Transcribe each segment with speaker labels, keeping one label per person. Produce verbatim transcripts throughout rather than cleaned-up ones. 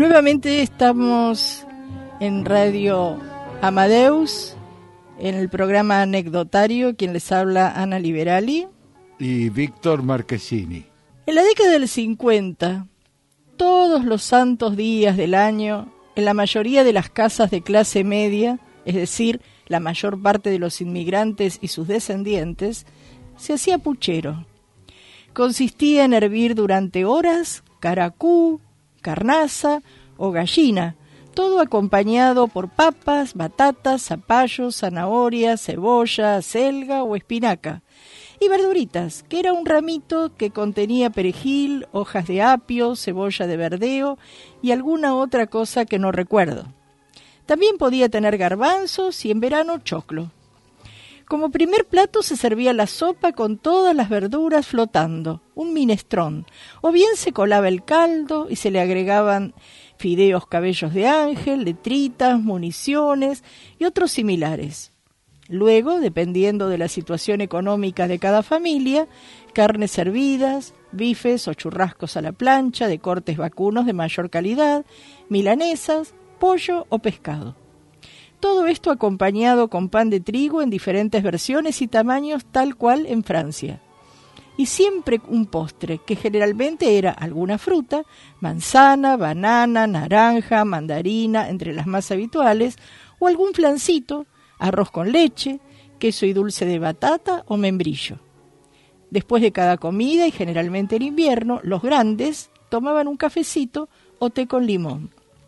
Speaker 1: Nuevamente estamos en Radio Amadeus, en el programa Anecdotario, quien les habla, Ana Liberali.
Speaker 2: Y Víctor Marchesini.
Speaker 1: En la década del cincuenta, todos los santos días del año, en la mayoría de las casas de clase media, es decir, la mayor parte de los inmigrantes y sus descendientes, se hacía puchero. Consistía en hervir durante horas caracú, carnaza o gallina, todo acompañado por papas, batatas, zapallos, zanahorias, cebolla, acelga o espinaca, y verduritas, que era un ramito que contenía perejil, hojas de apio, cebolla de verdeo y alguna otra cosa que no recuerdo. También podía tener garbanzos y en verano choclo. Como primer plato se servía la sopa con todas las verduras flotando, un minestrón, o bien se colaba el caldo y se le agregaban fideos cabellos de ángel, letritas, municiones y otros similares. Luego, dependiendo de la situación económica de cada familia, carnes hervidas, bifes o churrascos a la plancha de cortes vacunos de mayor calidad, milanesas, pollo o pescado. Todo esto acompañado con pan de trigo en diferentes versiones y tamaños tal cual en Francia. Y siempre un postre, que generalmente era alguna fruta, manzana, banana, naranja, mandarina, entre las más habituales, o algún flancito, arroz con leche, queso y dulce de batata o membrillo. Después de cada comida, y generalmente en invierno, los grandes tomaban un cafecito o té con limón.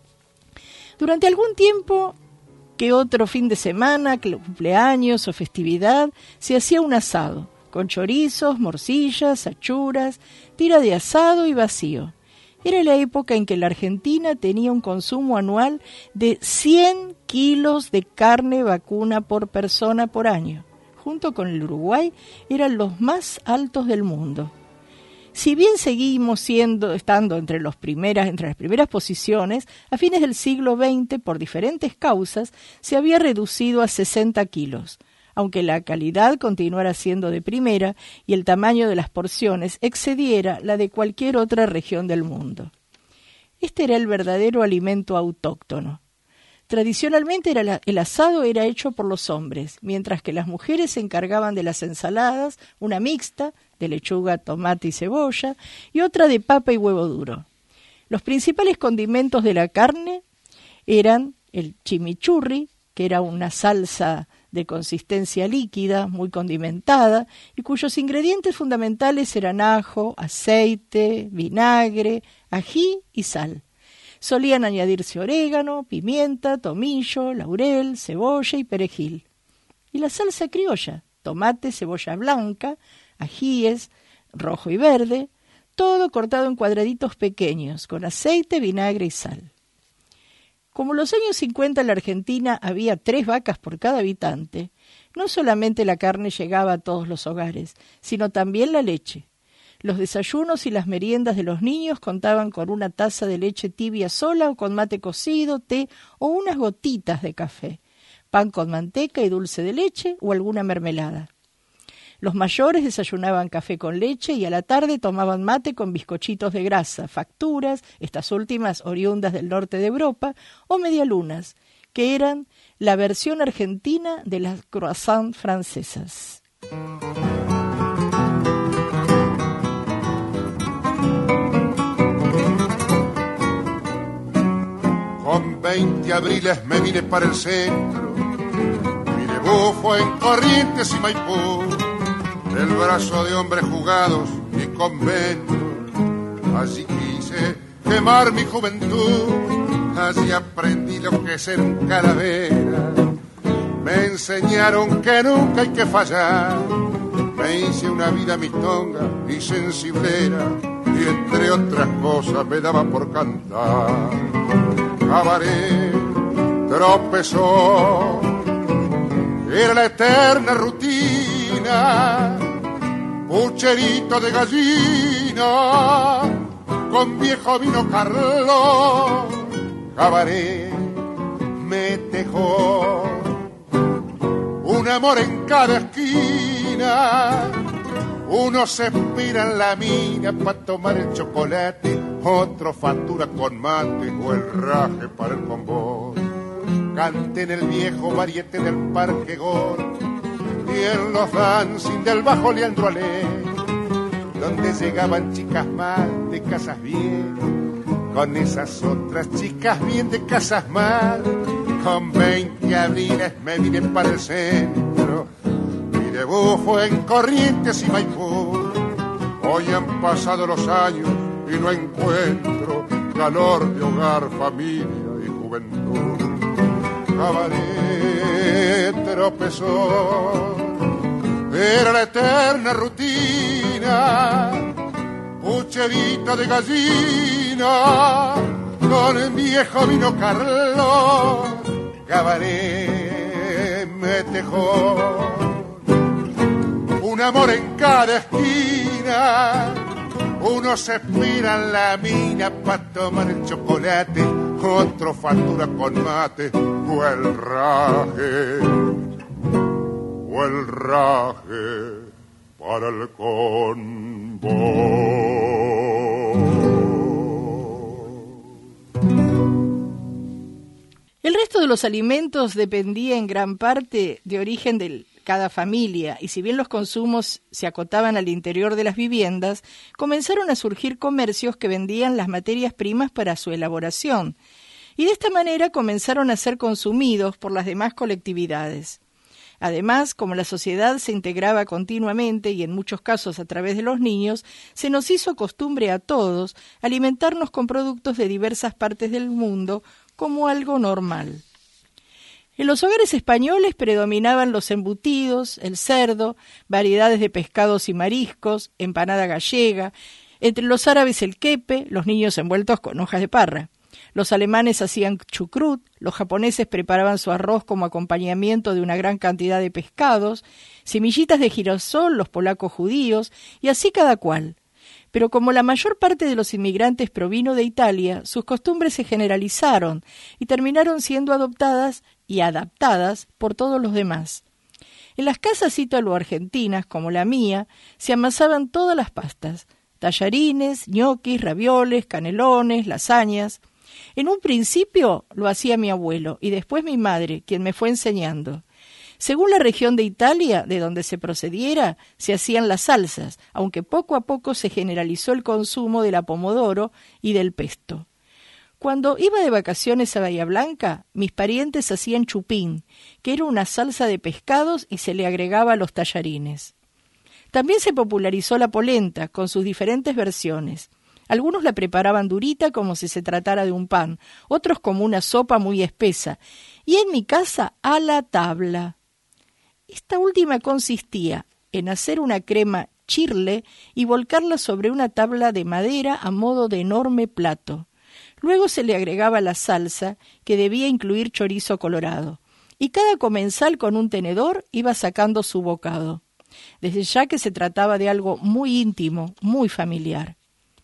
Speaker 1: Durante algún tiempo, que otro fin de semana, cumpleaños o festividad, se hacía un asado, con chorizos, morcillas, achuras, tira de asado y vacío. Era la época en que la Argentina tenía un consumo anual de cien kilos de carne vacuna por persona por año. Junto con el Uruguay, eran los más altos del mundo. Si bien seguimos siendo, estando entre, los primeras, entre las primeras posiciones, a fines del siglo veinte, por diferentes causas, se había reducido a sesenta kilos, aunque la calidad continuara siendo de primera y el tamaño de las porciones excediera la de cualquier otra región del mundo. Este era el verdadero alimento autóctono. Tradicionalmente era la, el asado era hecho por los hombres, mientras que las mujeres se encargaban de las ensaladas, una mixta, de lechuga, tomate y cebolla, y otra de papa y huevo duro. Los principales condimentos de la carne eran el chimichurri, que era una salsa de consistencia líquida, muy condimentada, y cuyos ingredientes fundamentales eran ajo, aceite, vinagre, ají y sal. Solían añadirse orégano, pimienta, tomillo, laurel, cebolla y perejil. Y la salsa criolla, tomate, cebolla blanca, ajíes, rojo y verde, todo cortado en cuadraditos pequeños, con aceite, vinagre y sal. Como en los años cincuenta en la Argentina había tres vacas por cada habitante, no solamente la carne llegaba a todos los hogares, sino también la leche. Los desayunos y las meriendas de los niños contaban con una taza de leche tibia sola o con mate cocido, té o unas gotitas de café, pan con manteca y dulce de leche o alguna mermelada. Los mayores desayunaban café con leche y a la tarde tomaban mate con bizcochitos de grasa, facturas, estas últimas oriundas del norte de Europa, o medialunas, que eran la versión argentina de las croissants francesas.
Speaker 3: Con veinte abriles me vine para el centro, mi debut fue en Corrientes y Maipú, el brazo de hombres jugados y conventos. Allí quise quemar mi juventud, allí aprendí lo que es ser un calavera. Me enseñaron que nunca hay que fallar, me hice una vida mistonga y sensiblera, y entre otras cosas me daba por cantar. Cabaret, tropezó, era la eterna rutina, pucherito de gallina, con viejo vino Carlos, cabaret, me dejó un amor en cada esquina, uno se espera en la mina pa' tomar el chocolate otro factura con mate o el raje para el convoy. Cante en el viejo variete del Parque Gor y en los dancing del Bajo Leandro Alé, donde llegaban chicas mal de casas bien, con esas otras chicas bien de casas mal. Con veinte abriles me vine para el centro, mi debut fue en Corrientes y Maipú. Hoy han pasado los años y no encuentro calor de hogar, familia y juventud. Cabaret tropezó, era la eterna rutina, pucherita de gallina con el viejo vino Carlos. Cabaret metejó, un amor en cada esquina, uno se espera en la mina pa' tomar el chocolate, otro factura con mate o el raje, o el raje para el convoy.
Speaker 1: El resto de los alimentos dependía en gran parte de origen de cada familia, y si bien los consumos se acotaban al interior de las viviendas, comenzaron a surgir comercios que vendían las materias primas para su elaboración, y de esta manera comenzaron a ser consumidos por las demás colectividades. Además, como la sociedad se integraba continuamente y en muchos casos a través de los niños, se nos hizo costumbre a todos alimentarnos con productos de diversas partes del mundo como algo normal. En los hogares españoles predominaban los embutidos, el cerdo, variedades de pescados y mariscos, empanada gallega, entre los árabes el quepe, los niños envueltos con hojas de parra. Los alemanes hacían chucrut, los japoneses preparaban su arroz como acompañamiento de una gran cantidad de pescados, semillitas de girasol, los polacos judíos, y así cada cual. Pero como la mayor parte de los inmigrantes provino de Italia, sus costumbres se generalizaron y terminaron siendo adoptadas y adaptadas por todos los demás. En las casas ítalo-argentinas, como la mía, se amasaban todas las pastas, tallarines, ñoquis, ravioles, canelones, lasañas. En un principio lo hacía mi abuelo y después mi madre, quien me fue enseñando. Según la región de Italia, de donde se procediera, se hacían las salsas, aunque poco a poco se generalizó el consumo de la pomodoro y del pesto. Cuando iba de vacaciones a Bahía Blanca, mis parientes hacían chupín, que era una salsa de pescados y se le agregaba a los tallarines. También se popularizó la polenta, con sus diferentes versiones. Algunos la preparaban durita como si se tratara de un pan, otros como una sopa muy espesa, y en mi casa a la tabla. Esta última consistía en hacer una crema chirle y volcarla sobre una tabla de madera a modo de enorme plato. Luego se le agregaba la salsa, que debía incluir chorizo colorado, y cada comensal con un tenedor iba sacando su bocado, desde ya que se trataba de algo muy íntimo, muy familiar.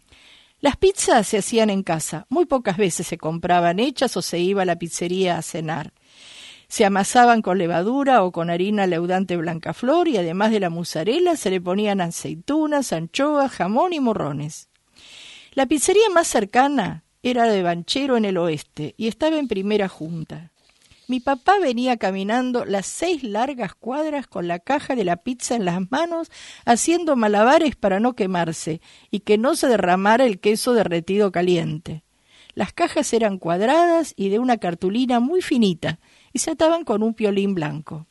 Speaker 1: Las pizzas se hacían en casa, muy pocas veces se compraban hechas o se iba a la pizzería a cenar. Se amasaban con levadura o con harina leudante blancaflor y además de la mozzarella se le ponían aceitunas, anchoas, jamón y morrones. La pizzería más cercana era de Banchero en el oeste y estaba en Primera Junta. Mi papá venía caminando las seis largas cuadras con la caja de la pizza en las manos, haciendo malabares para no quemarse y que no se derramara el queso derretido caliente. Las cajas eran cuadradas y de una cartulina muy finita y se ataban con un piolín blanco.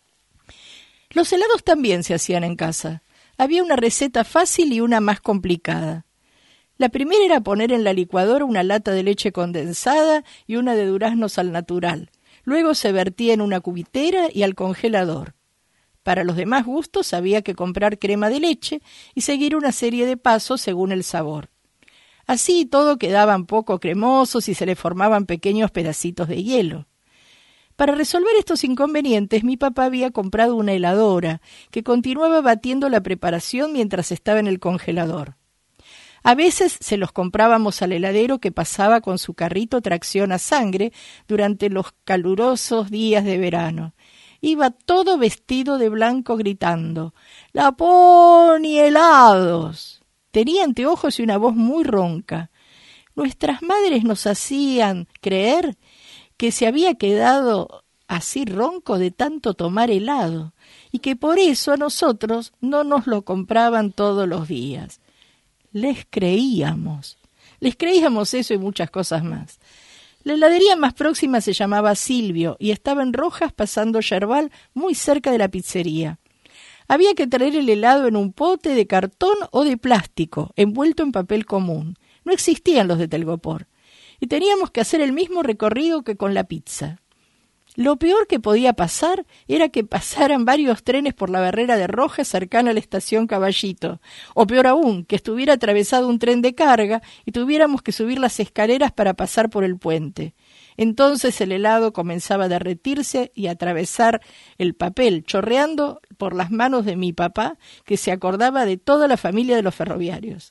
Speaker 1: Los helados también se hacían en casa. Había una receta fácil y una más complicada. La primera era poner en la licuadora una lata de leche condensada y una de duraznos al natural. Luego se vertía en una cubitera y al congelador. Para los demás gustos había que comprar crema de leche y seguir una serie de pasos según el sabor. Así todo quedaban poco cremosos y se le formaban pequeños pedacitos de hielo. Para resolver estos inconvenientes, mi papá había comprado una heladora que continuaba batiendo la preparación mientras estaba en el congelador. A veces se los comprábamos al heladero que pasaba con su carrito tracción a sangre durante los calurosos días de verano. Iba todo vestido de blanco gritando: «¡La Pony helados!». Tenía anteojos y una voz muy ronca. nuestras madres nos hacían creer que se había quedado así ronco de tanto tomar helado y que por eso a nosotros no nos lo compraban todos los días. Les creíamos, les creíamos eso y muchas cosas más. La heladería más próxima se llamaba Silvio y estaba en Rojas pasando Yerbal, muy cerca de la pizzería. Había que traer el helado en un pote de cartón o de plástico, envuelto en papel común. No existían los de telgopor. Y teníamos que hacer el mismo recorrido que con la pizza. Lo peor que podía pasar era que pasaran varios trenes por la barrera de Rojas cercana a la estación Caballito, o peor aún, que estuviera atravesado un tren de carga y tuviéramos que subir las escaleras para pasar por el puente. Entonces el helado comenzaba a derretirse y a atravesar el papel, chorreando por las manos de mi papá, que se acordaba de toda la familia de los ferroviarios.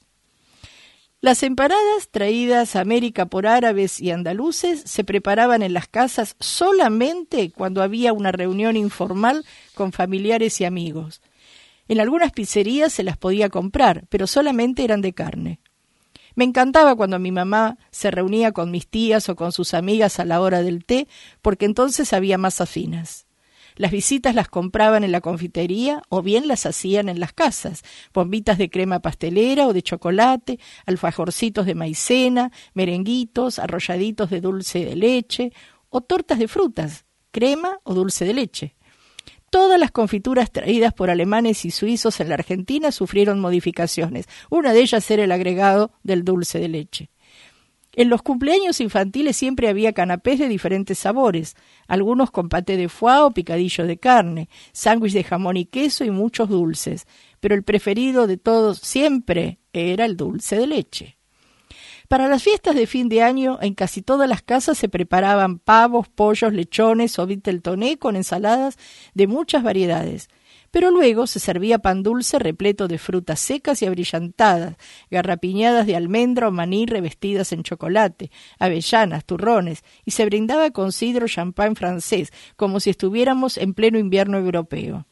Speaker 1: Las empanadas, traídas a América por árabes y andaluces, se preparaban en las casas solamente cuando había una reunión informal con familiares y amigos. En algunas pizzerías se las podía comprar, pero solamente eran de carne. Me encantaba cuando mi mamá se reunía con mis tías o con sus amigas a la hora del té, porque entonces había masas finas. Las visitas las compraban en la confitería o bien las hacían en las casas, bombitas de crema pastelera o de chocolate, alfajorcitos de maicena, merenguitos, arrolladitos de dulce de leche o tortas de frutas, crema o dulce de leche. Todas las confituras traídas por alemanes y suizos en la Argentina sufrieron modificaciones. Una de ellas era el agregado del dulce de leche. En los cumpleaños infantiles siempre había canapés de diferentes sabores, algunos con paté de foie o picadillo de carne, sándwich de jamón y queso y muchos dulces, pero el preferido de todos siempre era el dulce de leche. Para las fiestas de fin de año, en casi todas las casas se preparaban pavos, pollos, lechones o viteltoné con ensaladas de muchas variedades. Pero luego se servía pan dulce repleto de frutas secas y abrillantadas, garrapiñadas de almendra o maní revestidas en chocolate, avellanas, turrones, y se brindaba con sidro champán francés, como si estuviéramos en pleno invierno europeo.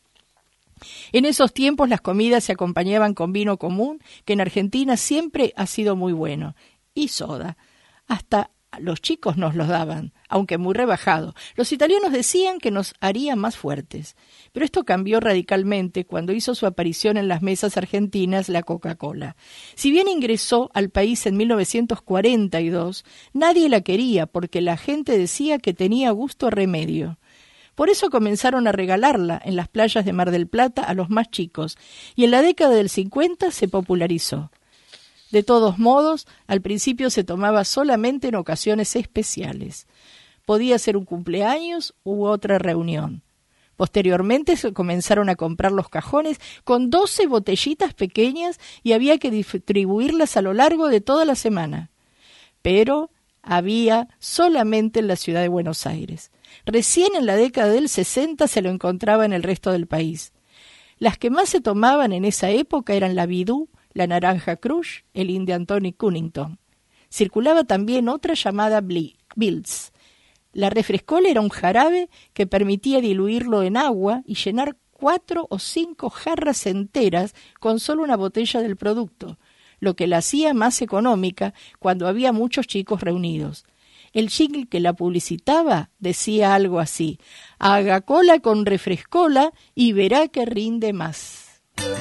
Speaker 1: En esos tiempos las comidas se acompañaban con vino común, que en Argentina siempre ha sido muy bueno, y soda. Hasta los chicos nos los daban, aunque muy rebajado. Los italianos decían que nos haría más fuertes. Pero esto cambió radicalmente cuando hizo su aparición en las mesas argentinas la Coca-Cola. Si bien ingresó al país en mil novecientos cuarenta y dos, nadie la quería porque la gente decía que tenía gusto a remedio. Por eso comenzaron a regalarla en las playas de Mar del Plata a los más chicos, y en la década del cincuenta se popularizó. De todos modos, al principio se tomaba solamente en ocasiones especiales. Podía ser un cumpleaños u otra reunión. Posteriormente se comenzaron a comprar los cajones con doce botellitas pequeñas y había que distribuirlas a lo largo de toda la semana. Pero había solamente en la ciudad de Buenos Aires. Recién en la década del sesenta se lo encontraba en el resto del país. Las que más se tomaban en esa época eran la Bidú, la Naranja Crush, el Indian Tonic Cunnington. Circulaba también otra llamada Bills. La refrescola era un jarabe que permitía diluirlo en agua y llenar cuatro o cinco jarras enteras con solo una botella del producto, lo que la hacía más económica cuando había muchos chicos reunidos. El jingle que la publicitaba decía algo así: haga cola con refrescola y verá que rinde más.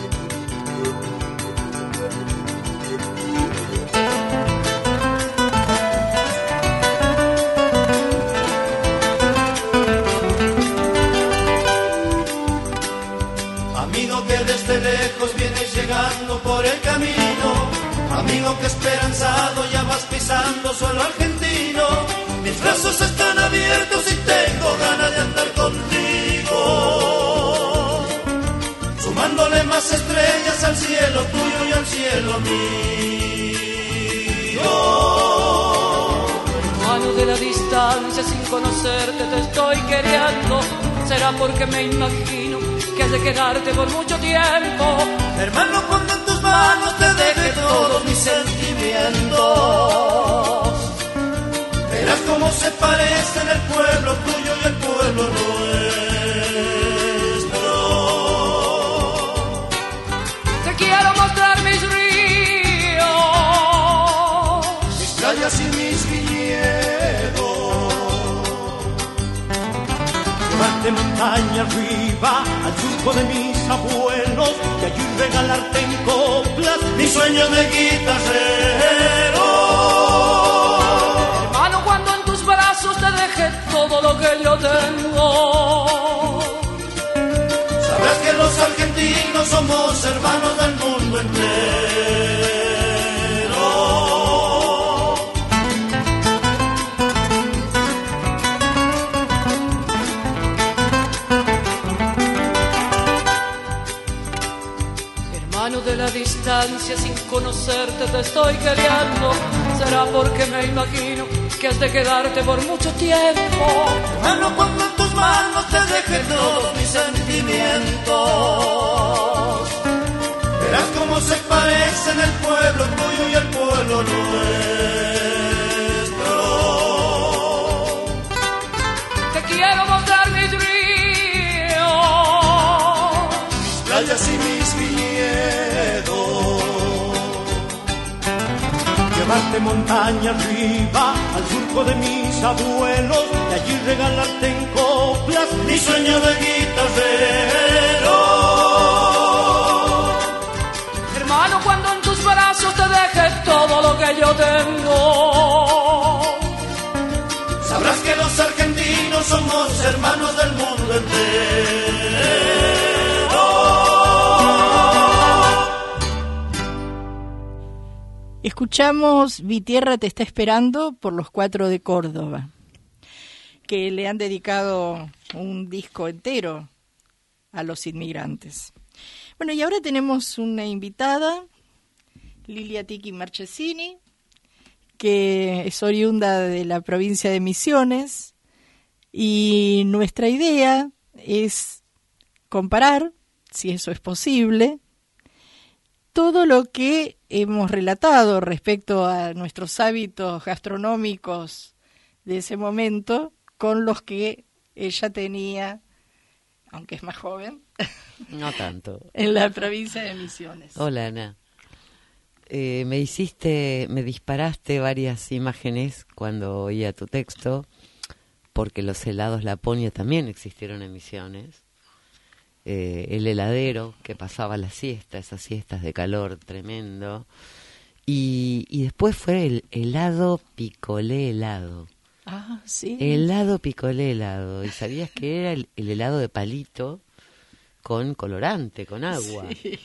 Speaker 4: Amigo que desde lejos vienes llegando por el camino, amigo que esperanzado ya vas pisando suelo argentino. Mis brazos están abiertos y tengo ganas de andar contigo, sumándole más estrellas al cielo tuyo y al cielo mío.
Speaker 5: Hermano de la distancia, sin conocerte te estoy queriendo. Será porque me imagino que has de quedarte por mucho tiempo.
Speaker 4: Hermano, cuando en tus manos te deje todos mis sentimientos, verás cómo se parecen el pueblo tuyo y el pueblo nuestro.
Speaker 5: Te quiero mostrar mis ríos,
Speaker 4: mis playas montaña arriba, al surco de mis abuelos, y allí regalarte en coplas mi sueño de guitarrero.
Speaker 5: Hermano, cuando en tus brazos te deje todo lo que yo tengo,
Speaker 4: sabrás que los argentinos somos hermanos del mundo entero.
Speaker 5: De la distancia, sin conocerte te estoy queriendo. Será porque me imagino que has de quedarte por mucho tiempo.
Speaker 4: Hermano, cuando en tus manos te deje todos mis sentimientos, verás cómo se parecen el pueblo tuyo y el pueblo nuestro.
Speaker 5: Te quiero mostrar mis ríos,
Speaker 4: mis playas y mis viñedos, llevarte montaña arriba, al surco de mis abuelos, y allí regalarte en coplas mi sueño de guitarrero.
Speaker 5: Hermano, cuando en tus brazos te deje todo lo que yo tengo,
Speaker 4: sabrás que los argentinos somos hermanos del mundo entero.
Speaker 1: Escuchamos Mi tierra te está esperando por los Cuatro de Córdoba, que le han dedicado un disco entero a los inmigrantes. Bueno, y ahora tenemos una invitada, Lilia Tiki Marchesini, que es oriunda de la provincia de Misiones, y nuestra idea es comparar, si eso es posible, todo lo que hemos relatado respecto a nuestros hábitos gastronómicos de ese momento con los que ella tenía, aunque es más joven,
Speaker 6: no tanto,
Speaker 1: en la provincia de Misiones.
Speaker 6: Hola, Ana. Eh, me hiciste, me disparaste varias imágenes cuando oía tu texto, porque los helados Laponia también existieron en Misiones. Eh, el heladero que pasaba la siesta, esas siestas de calor tremendo, y, y después fue el helado picolé helado.
Speaker 1: Ah, sí.
Speaker 6: Helado picolé helado. ¿Y sabías que era el, el helado de palito con colorante, con agua?
Speaker 1: Sí.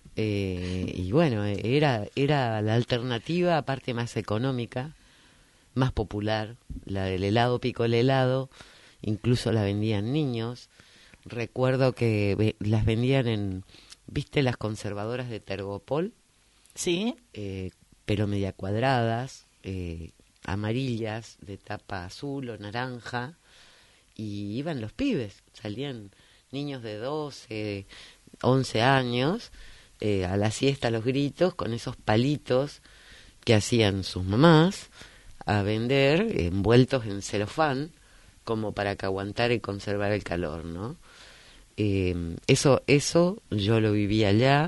Speaker 6: Eh, y bueno, era, era la alternativa, aparte más económica, más popular, la del helado picolé helado, incluso la vendían niños. Recuerdo que ve, las vendían en, ¿viste las conservadoras de Tergopol?
Speaker 1: Sí.
Speaker 6: Eh, pero media cuadradas, eh, amarillas, de tapa azul o naranja, y iban los pibes, salían niños de doce, once años, eh, a la siesta, a los gritos, con esos palitos que hacían sus mamás, a vender, envueltos en celofán, como para que aguantara y conservar el calor, ¿no? Eh, eso, eso yo lo viví allá.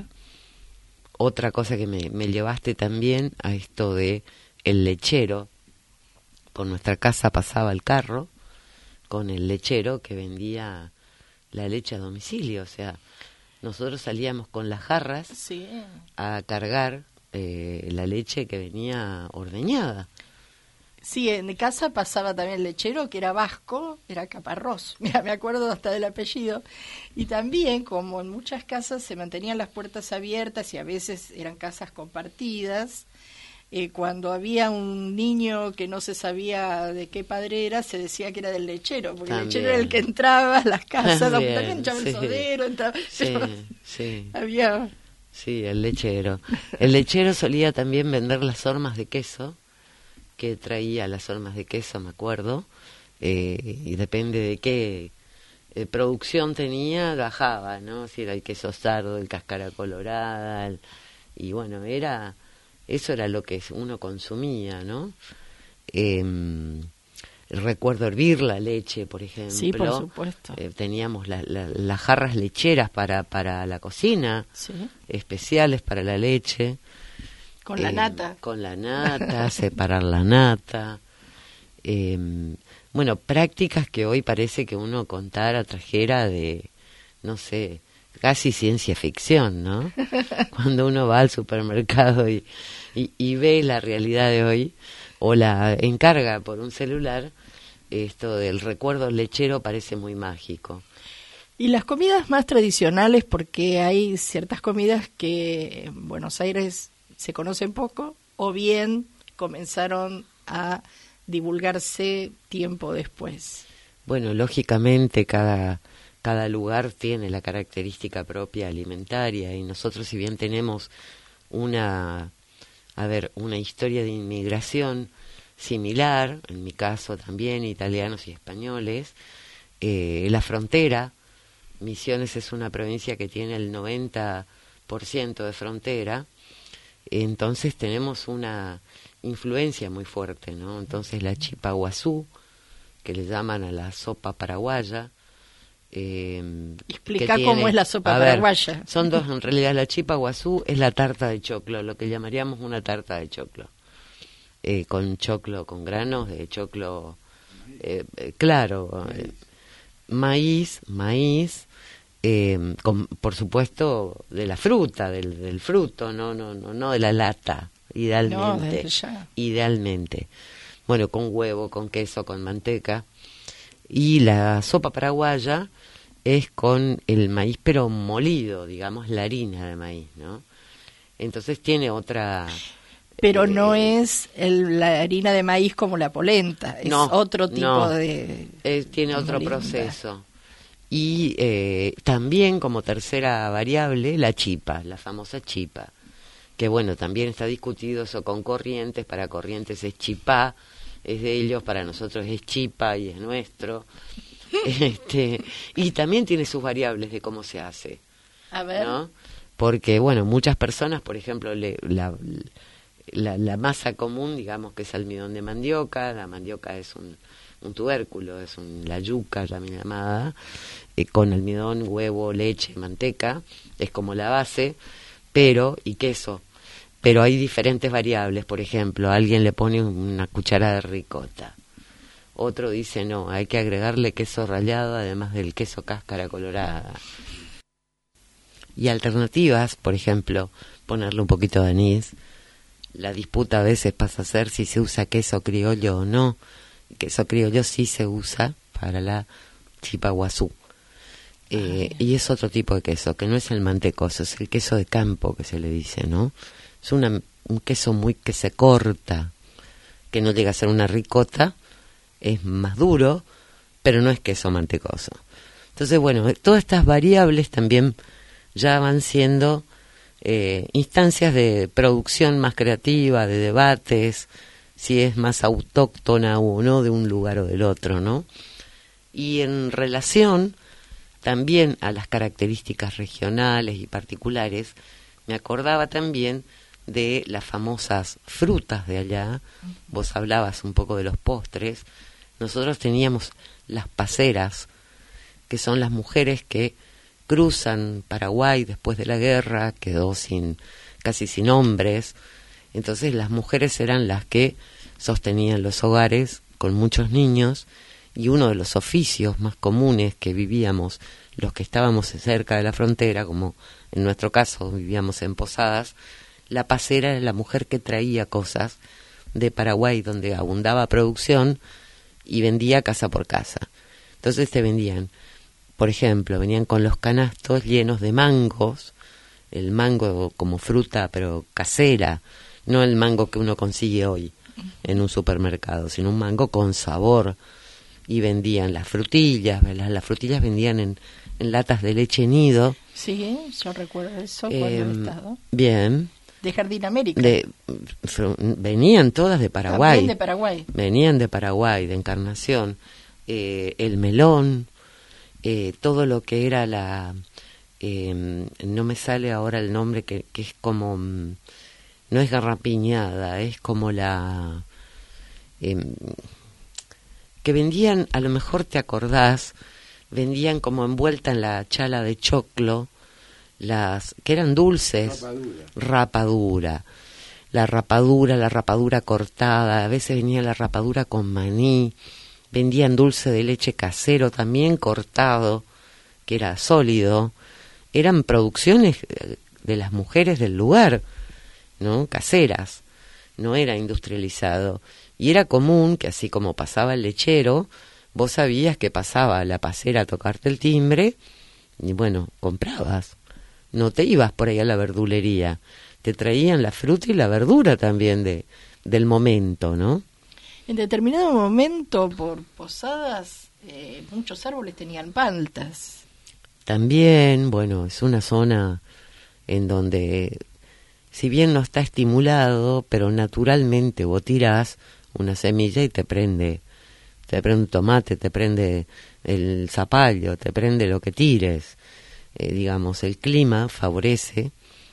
Speaker 6: Otra cosa que me, me llevaste también a esto de el lechero. Por nuestra casa pasaba el carro con el lechero que vendía la leche a domicilio. O sea, nosotros salíamos con las jarras
Speaker 1: Sí.
Speaker 6: a cargar eh, la leche que venía ordeñada.
Speaker 1: Sí, en casa pasaba también el lechero, que era vasco, era Caparrós. Mira, me acuerdo hasta del apellido. Y también, como en muchas casas se mantenían las puertas abiertas y a veces eran casas compartidas, eh, cuando había un niño que no se sabía de qué padre era, se decía que era del lechero, porque
Speaker 6: También.
Speaker 1: el lechero era el que entraba a las casas,
Speaker 6: También,
Speaker 1: también entraba
Speaker 6: sí.
Speaker 1: el sodero, entraba...
Speaker 6: Sí,
Speaker 1: pero
Speaker 6: sí.
Speaker 1: había...
Speaker 6: Sí, el lechero. El lechero solía también vender las hormas de queso, que traía las hormas de queso, me acuerdo, eh, y depende de qué eh, producción tenía, bajaba, ¿no? Si era el queso sardo, el cáscara colorada, el, y bueno, era eso era lo que uno consumía, ¿no? Eh, recuerdo hervir la leche, por ejemplo.
Speaker 1: Sí, por supuesto.
Speaker 6: Eh, teníamos la, la, las jarras lecheras para, para la cocina,
Speaker 1: Sí.
Speaker 6: especiales para la leche.
Speaker 1: Con la
Speaker 6: Eh,
Speaker 1: nata.
Speaker 6: Con la nata, separar la nata. Eh, bueno, prácticas que hoy parece que uno contara, trajera de, no sé, casi ciencia ficción, ¿no? Cuando uno va al supermercado y, y, y ve la realidad de hoy, o la encarga por un celular, esto del recuerdo lechero parece muy mágico.
Speaker 1: Y las comidas más tradicionales, porque hay ciertas comidas que en Buenos Aires se conocen poco, o bien comenzaron a divulgarse tiempo después.
Speaker 6: Bueno, lógicamente cada, cada lugar tiene la característica propia alimentaria, y nosotros, si bien tenemos una, a ver, una historia de inmigración similar, en mi caso también, italianos y españoles, eh, la frontera, Misiones es una provincia que tiene el noventa por ciento de frontera, entonces tenemos una influencia muy fuerte, ¿no? Entonces la chipa guazú, que le llaman a la sopa paraguaya. Eh,
Speaker 1: Explica
Speaker 6: tiene,
Speaker 1: cómo es la sopa
Speaker 6: a ver,
Speaker 1: paraguaya.
Speaker 6: Son dos, en realidad. La chipa guazú es la tarta de choclo, lo que llamaríamos una tarta de choclo. Eh, con choclo, con granos de choclo, eh, eh, claro, eh, maíz, maíz, eh, con, por supuesto, de la fruta, del, del fruto, no, no, no, no de la lata, idealmente,
Speaker 1: no,
Speaker 6: idealmente. Bueno, con huevo, con queso, con manteca. Y la sopa paraguaya es con el maíz, pero molido, digamos, la harina de maíz, ¿no? Entonces tiene otra...
Speaker 1: Pero
Speaker 6: eh,
Speaker 1: no es el, la harina de maíz como la polenta, es
Speaker 6: no,
Speaker 1: otro tipo
Speaker 6: no,
Speaker 1: de...
Speaker 6: Eh, tiene
Speaker 1: de
Speaker 6: otro
Speaker 1: molienda.
Speaker 6: proceso. Y eh, también como tercera variable, la chipa, la famosa chipa. Que bueno, también está discutido eso con Corrientes, para Corrientes es chipá, es de ellos, para nosotros es chipa y es nuestro. este Y también tiene sus variables de cómo se hace.
Speaker 1: A ver.
Speaker 6: ¿No? Porque bueno, muchas personas, por ejemplo, le, la... La, la masa común, digamos que es almidón de mandioca. La mandioca es un, un tubérculo, es un, la yuca también llamada, eh, con almidón, huevo, leche, manteca, es como la base, pero, y queso. Pero hay diferentes variables, por ejemplo, alguien le pone una cucharada de ricota, otro dice no, hay que agregarle queso rallado, además del queso cáscara colorada. Y alternativas, por ejemplo, ponerle un poquito de anís. La disputa a veces pasa a ser si se usa queso criollo o no. Queso criollo sí se usa para la chipa guazú. Eh, y es otro tipo de queso, que no es el mantecoso, es el queso de campo que se le dice, ¿no? Es una, un queso muy que se corta, que no llega a ser una ricota, es más duro, pero no es queso mantecoso. Entonces, bueno, todas estas variables también ya van siendo... Eh, instancias de producción más creativa, de debates, si es más autóctona o no de un lugar o del otro, ¿no? Y en relación también a las características regionales y particulares, me acordaba también de las famosas frutas de allá. Vos hablabas un poco de los postres. Nosotros teníamos las paceras, que son las mujeres que cruzan Paraguay después de la guerra, quedó sin casi sin hombres, entonces las mujeres eran las que sostenían los hogares con muchos niños, y uno de los oficios más comunes que vivíamos los que estábamos cerca de la frontera, como en nuestro caso vivíamos en Posadas, la pacera era la mujer que traía cosas de Paraguay donde abundaba producción y vendía casa por casa. Entonces te vendían, por ejemplo, venían con los canastos llenos de mangos, el mango como fruta pero casera, no el mango que uno consigue hoy en un supermercado, sino un mango con sabor, y vendían las frutillas, las, las frutillas vendían en, en latas de leche nido.
Speaker 1: Sí, yo recuerdo eso cuando
Speaker 6: eh,
Speaker 1: he estado.
Speaker 6: Bien.
Speaker 1: De Jardín América.
Speaker 6: De, fr, venían todas de Paraguay.
Speaker 1: También de Paraguay.
Speaker 6: Venían de Paraguay, de Encarnación. Eh, el melón. Eh, todo lo que era la eh, no me sale ahora el nombre, que, que es como no es garrapiñada, es como la eh, que vendían, a lo mejor te acordás, vendían como envuelta en la chala de choclo, las que eran dulces,
Speaker 2: Rapadura.
Speaker 6: rapadura. la rapadura, la rapadura cortada, a veces venía la rapadura con maní, vendían dulce de leche casero también cortado, que era sólido. Eran producciones de las mujeres del lugar, ¿no? Caseras, no era industrializado. Y era común que así como pasaba el lechero, vos sabías que pasaba la pasera a tocarte el timbre y bueno, comprabas. No te ibas por ahí a la verdulería, te traían la fruta y la verdura también de del momento, ¿no?
Speaker 1: En determinado momento, por Posadas, eh, muchos árboles tenían paltas.
Speaker 6: También, bueno, es una zona en donde, si bien no está estimulado, pero naturalmente vos tirás una semilla y te prende, te prende un tomate, te prende el zapallo, te prende lo que tires. Eh, digamos, el clima favorece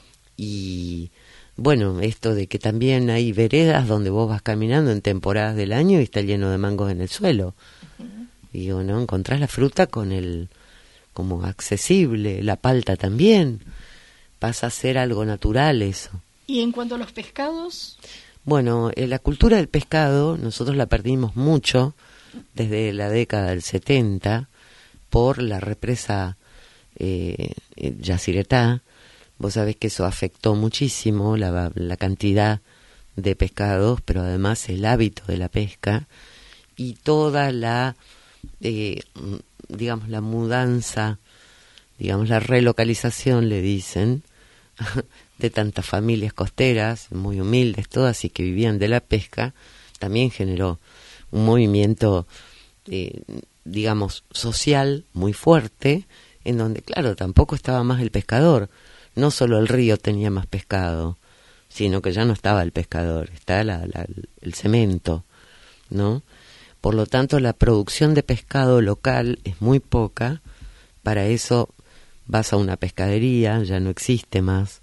Speaker 6: y, bueno, esto de que también hay veredas donde vos vas caminando en temporadas del año y está lleno de mangos en el suelo. Uh-huh. Y digo, ¿no? Encontrás la fruta con el como accesible, la palta también, pasa a ser algo natural eso.
Speaker 1: ¿Y en cuanto a los pescados?
Speaker 6: Bueno, eh, la cultura del pescado nosotros la perdimos mucho desde la década del setenta por la represa eh, eh, Yacyretá. Vos sabés que eso afectó muchísimo la, la cantidad de pescados, pero además el hábito de la pesca y toda la... Eh, digamos la mudanza, digamos la relocalización le dicen, de tantas familias costeras, muy humildes todas y que vivían de la pesca, también generó un movimiento, eh, digamos, social muy fuerte, en donde, claro, tampoco estaba más el pescador, no solo el río tenía más pescado, sino que ya no estaba el pescador, está la, la, el cemento, ¿no? Por lo tanto, la producción de pescado local es muy poca. Para eso vas a una pescadería, ya no existe más.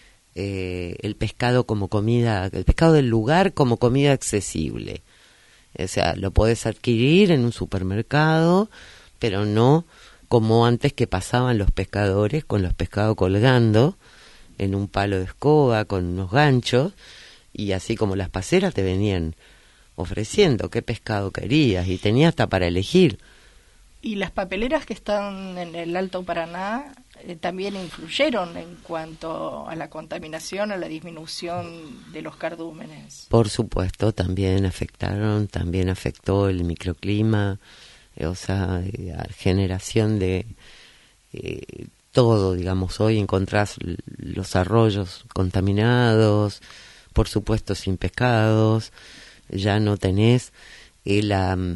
Speaker 6: Eh, el pescado como comida, el pescado del lugar como comida accesible. O sea, lo podés adquirir en un supermercado, pero no como antes que pasaban los pescadores con los pescados colgando en un palo de escoba con unos ganchos, y así como las paceras te venían ofreciendo qué pescado querías y tenía hasta para elegir.
Speaker 1: Y las papeleras que están en el Alto Paraná eh, también influyeron en cuanto a la contaminación, a la disminución de los cardúmenes.
Speaker 6: Por supuesto, también afectaron, también afectó el microclima, eh, o sea, eh, generación de eh, todo, digamos. Hoy encontrás los arroyos contaminados, por supuesto sin pescados. Ya no tenés eh, la um,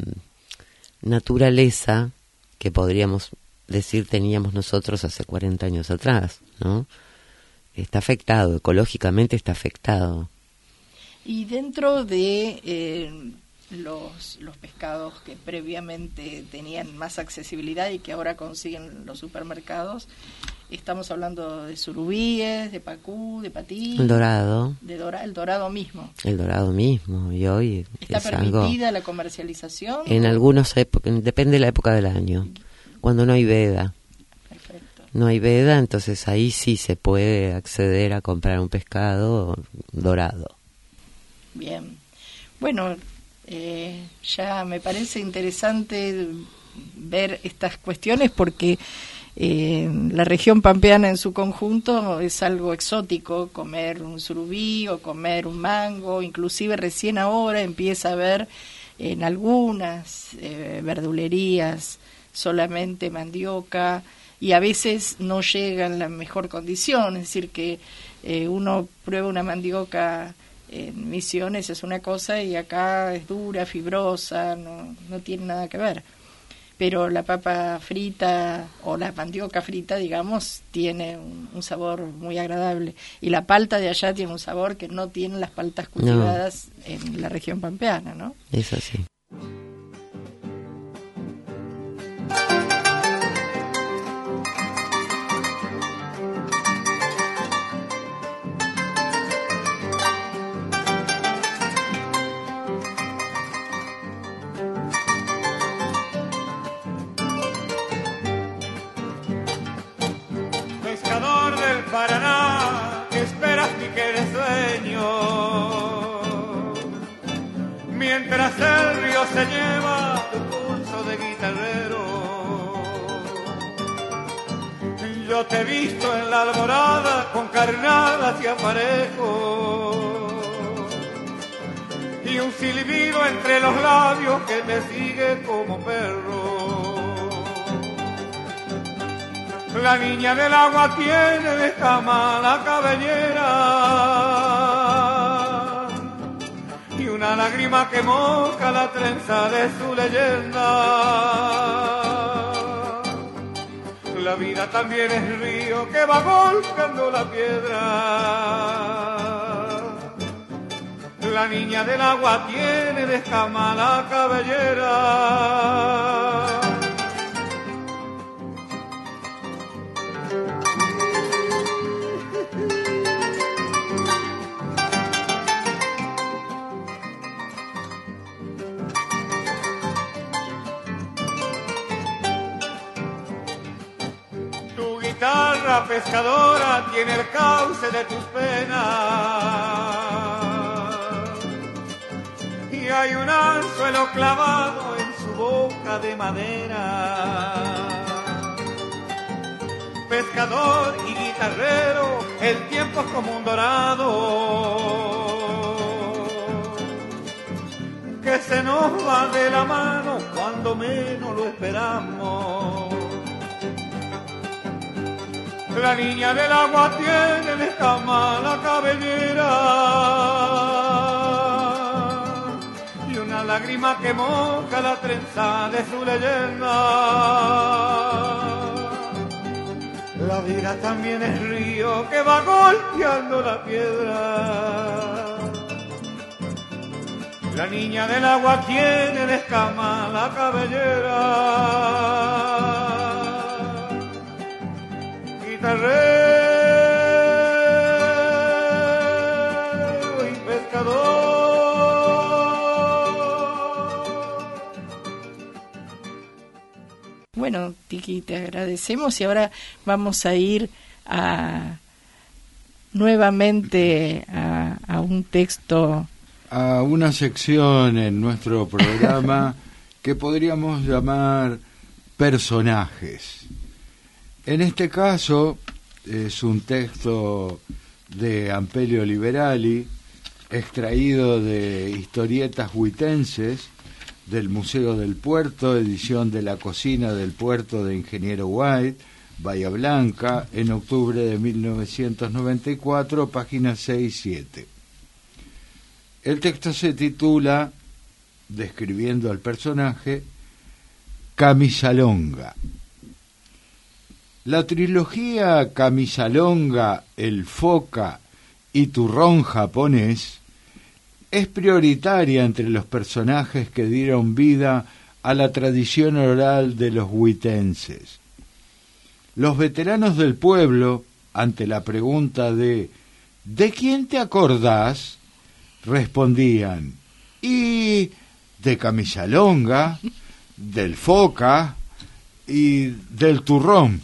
Speaker 6: naturaleza que podríamos decir teníamos nosotros hace cuarenta años atrás, ¿no? Está afectado, ecológicamente está afectado.
Speaker 1: Y dentro de eh, los, los pescados que previamente tenían más accesibilidad y que ahora consiguen los supermercados, estamos hablando de surubíes, de pacú, de patí.
Speaker 6: El dorado.
Speaker 1: De dora, el dorado mismo.
Speaker 6: El dorado mismo, y hoy
Speaker 1: ¿Está
Speaker 6: es
Speaker 1: permitida
Speaker 6: algo,
Speaker 1: la comercialización?
Speaker 6: En algunos épocas, depende de la época del año, cuando no hay veda.
Speaker 1: Perfecto.
Speaker 6: No hay veda, entonces ahí sí se puede acceder a comprar un pescado dorado.
Speaker 1: Bien. Bueno, eh, ya me parece interesante ver estas cuestiones porque Eh, la región pampeana en su conjunto es algo exótico, comer un surubí o comer un mango, inclusive recién ahora empieza a haber en algunas eh, verdulerías solamente mandioca y a veces no llega en la mejor condición, es decir que eh, uno prueba una mandioca en Misiones es una cosa y acá es dura, fibrosa, no, no tiene nada que ver. Pero la papa frita o la mandioca frita, digamos, tiene un, un sabor muy agradable. Y la palta de allá tiene un sabor que no tienen las paltas cultivadas no. en la región pampeana, ¿no?
Speaker 6: Es así.
Speaker 7: Paraná, que esperas mi que eres dueño. mientras el río se lleva tu pulso de guitarrero. Yo te he visto en la alborada con carnadas y aparejos y un silbido entre los labios que me sigue como perro. La niña del agua tiene de cama la cabellera y una lágrima que moja la trenza de su leyenda. La vida también es río que va golpeando la piedra. La niña del agua tiene de escama la cabellera. Guitarra pescadora tiene el cauce de tus penas y hay un anzuelo clavado en su boca de madera. Pescador y guitarrero, el tiempo es como un dorado que se nos va de la mano cuando menos lo esperamos. La niña del agua tiene de escama la cabellera y una lágrima que moja la trenza de su leyenda. La vida también es río que va golpeando la piedra. La niña del agua tiene de escama la cabellera. Guitarrero y pescador.
Speaker 1: Bueno, Tiki, te agradecemos y ahora vamos a ir a nuevamente a, a un texto,
Speaker 2: a una sección en nuestro programa que podríamos llamar personajes. En este caso es un texto de Ampelio Liberali, extraído de Historietas Huitenses del Museo del Puerto, edición de La Cocina del Puerto de Ingeniero White, Bahía Blanca, en octubre de mil novecientos noventa y cuatro, páginas seis y siete. El texto se titula, describiendo al personaje, Camisalonga. La trilogía Camisalonga, El Foca y Turrón japonés es prioritaria entre los personajes que dieron vida a la tradición oral de los huitenses. Los veteranos del pueblo, ante la pregunta de ¿de quién te acordás?, respondían, y de Camisalonga, del Foca y del Turrón.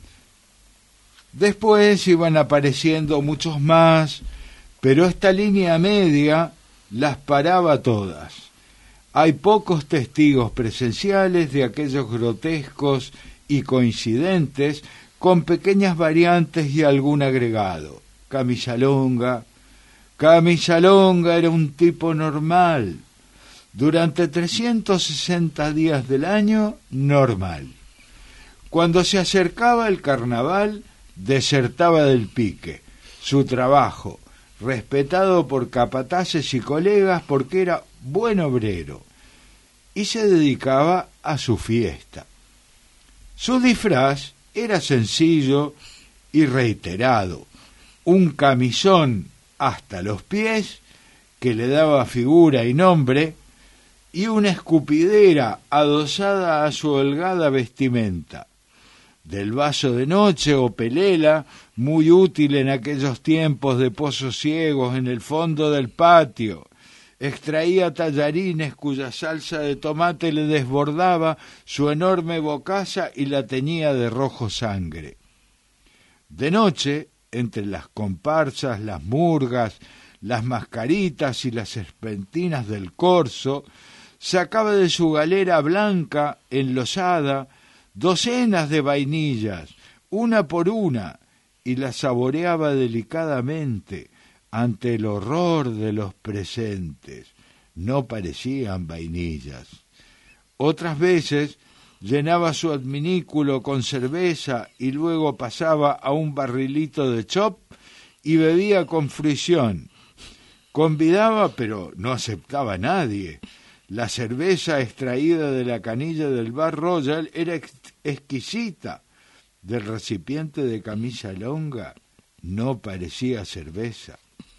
Speaker 2: Después iban apareciendo muchos más, pero esta línea media las paraba todas. Hay pocos testigos presenciales de aquellos grotescos y coincidentes, con pequeñas variantes y algún agregado. Camisalonga. Camisalonga era un tipo normal. Durante trescientos sesenta días del año, normal. Cuando se acercaba el carnaval, desertaba del pique, su trabajo, respetado por capataces y colegas porque era buen obrero, y se dedicaba a su fiesta. Su disfraz era sencillo y reiterado, un camisón hasta los pies que le daba figura y nombre, y una escupidera adosada a su holgada vestimenta. Del vaso de noche o pelela, muy útil en aquellos tiempos de pozos ciegos en el fondo del patio, extraía tallarines cuya salsa de tomate le desbordaba su enorme bocaza y la teñía de rojo sangre. De noche, entre las comparsas, las murgas, las mascaritas y las serpentinas del corso, sacaba de su galera blanca enlosada docenas de vainillas, una por una, y las saboreaba delicadamente ante el horror de los presentes. No parecían vainillas. Otras veces llenaba su adminículo con cerveza y luego pasaba a un barrilito de chop y bebía con fruición. Convidaba, pero no aceptaba a nadie. La cerveza extraída de la canilla del Bar Royal era ex- exquisita. Del recipiente de camisa longa no parecía cerveza.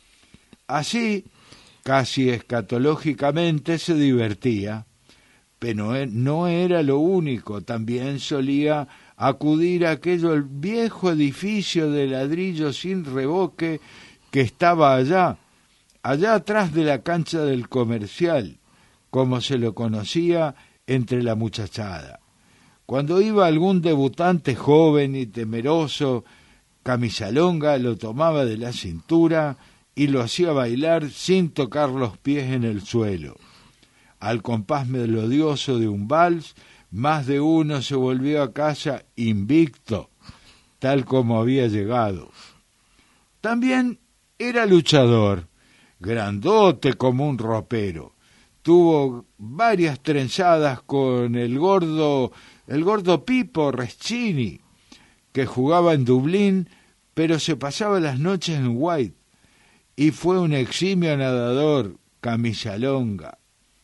Speaker 2: Así, casi escatológicamente, se divertía, pero no era lo único. También solía acudir a aquel viejo edificio de ladrillo sin revoque que estaba allá, allá atrás de la cancha del Comercial, como se lo conocía entre la muchachada. Cuando iba algún debutante joven y temeroso, camisa longa lo tomaba de la cintura y lo hacía bailar sin tocar los pies en el suelo. Al compás melodioso de un vals, más de uno se volvió a casa invicto, tal como había llegado. También era luchador, grandote como un ropero. Tuvo varias trenzadas con el gordo, el gordo Pipo Reschini, que jugaba en Dublín, pero se pasaba las noches en White, y fue un eximio nadador, camisa longa.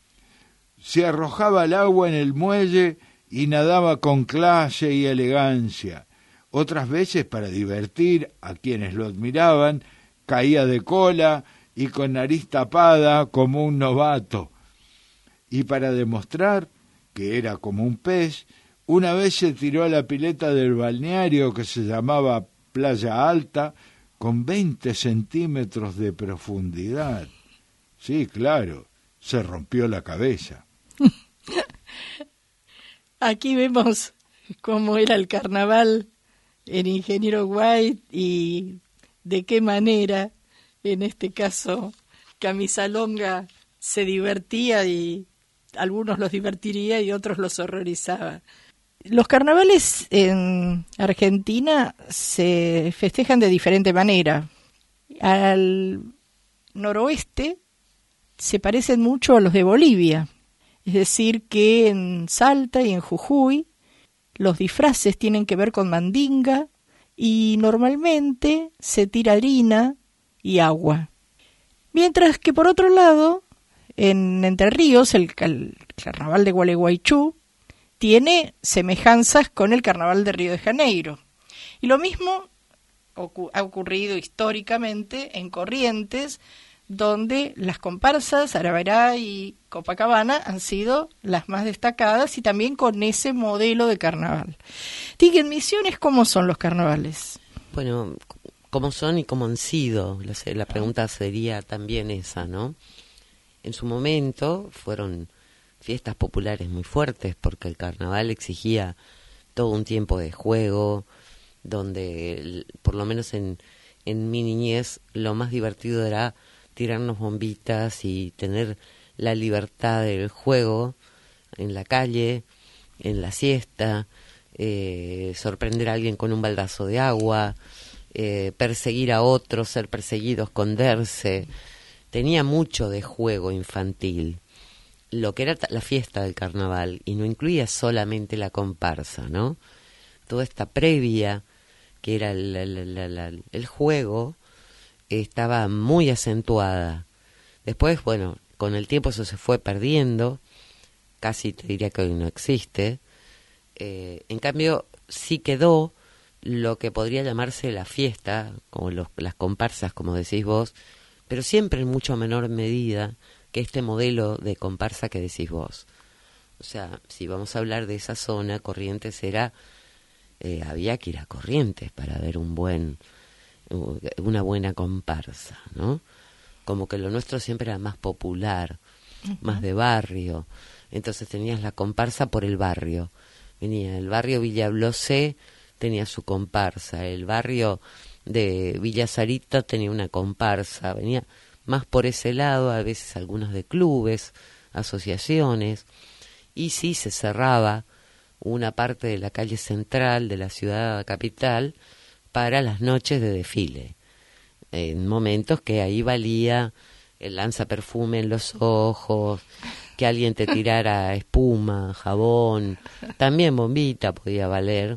Speaker 2: Se arrojaba al agua en el muelle y nadaba con clase y elegancia. Otras veces, para divertir a quienes lo admiraban, caía de cola y con nariz tapada como un novato. Y para demostrar que era como un pez, una vez se tiró a la pileta del balneario que se llamaba Playa Alta, con veinte centímetros de profundidad. Sí, claro, se rompió la cabeza.
Speaker 1: Aquí vemos cómo era el carnaval en Ingeniero White y de qué manera, en este caso, camisa longa se divertía y algunos los divertiría y otros los horrorizaba. Los carnavales en Argentina se festejan de diferente manera. Al noroeste se parecen mucho a los de Bolivia. Es decir, que en Salta y en Jujuy los disfraces tienen que ver con mandinga y normalmente se tira harina y agua. Mientras que por otro lado, en Entre Ríos, el, el carnaval de Gualeguaychú tiene semejanzas con el carnaval de Río de Janeiro. Y lo mismo ocu- ha ocurrido históricamente en Corrientes, donde las comparsas Arabará y Copacabana han sido las más destacadas y también con ese modelo de carnaval. Tigre, en Misiones, ¿cómo son los carnavales?
Speaker 6: Bueno, ¿cómo son y cómo han sido? La, la pregunta sería también esa, ¿no? En su momento fueron fiestas populares muy fuertes porque el carnaval exigía todo un tiempo de juego, donde por lo menos en, en mi niñez lo más divertido era tirarnos bombitas y tener la libertad del juego en la calle, en la siesta, eh, sorprender a alguien con un baldazo de agua, eh, perseguir a otros, ser perseguido, esconderse. Tenía mucho de juego infantil, lo que era la fiesta del carnaval, y no incluía solamente la comparsa, ¿no? Toda esta previa, que era el, el, el, el, el juego, estaba muy acentuada. Después, bueno, con el tiempo eso se fue perdiendo, casi te diría que hoy no existe. Eh, en cambio, sí quedó lo que podría llamarse la fiesta, como los, las comparsas, como decís vos, pero siempre en mucho menor medida que este modelo de comparsa que decís vos. O sea, si vamos a hablar de esa zona, Corrientes era, eh, había que ir a Corrientes para ver un buen, una buena comparsa, ¿no? Como que lo nuestro siempre era más popular, uh-huh. más de barrio. Entonces tenías la comparsa por el barrio. Venía el barrio Villa Blosé, tenía su comparsa. El barrio de Villa Sarita tenía una comparsa. Venía más por ese lado, a veces algunos de clubes, asociaciones, y sí se cerraba una parte de la calle central de la ciudad capital para las noches de desfile, en momentos que ahí valía el lanzaperfume en los ojos, que alguien te tirara espuma, jabón, también bombita podía valer.